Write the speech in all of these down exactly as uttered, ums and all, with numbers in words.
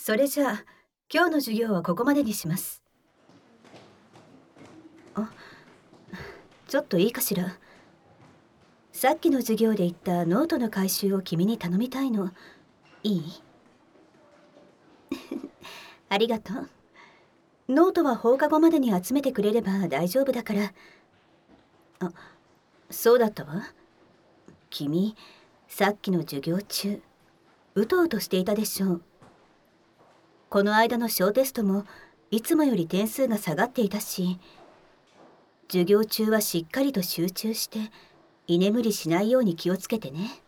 それじゃあ今日の授業はここまでにします。あ、ちょっといいかしら。さっきの授業で言ったノートの回収を君に頼みたいの。いい？ありがとう。ノートは放課後までに集めてくれれば大丈夫だから。あ、そうだったわ。君、さっきの授業中うとうとしていたでしょう。この間の小テストもいつもより点数が下がっていたし、授業中はしっかりと集中して居眠りしないように気をつけてね。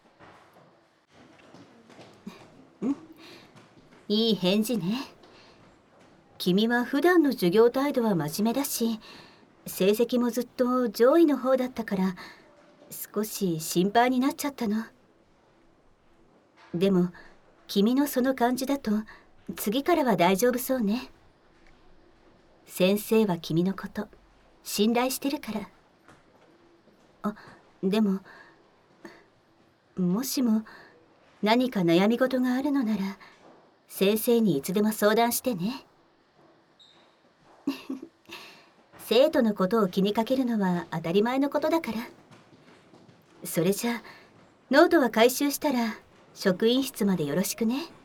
ん、いい返事ね。君は普段の授業態度は真面目だし、成績もずっと上位の方だったから少し心配になっちゃったの。でも君のその感じだと次からは大丈夫そうね。先生は君のこと信頼してるから。あ、でももしも何か悩み事があるのなら先生にいつでも相談してね。生徒のことを気にかけるのは当たり前のことだから。それじゃあノートは回収したら職員室までよろしくね。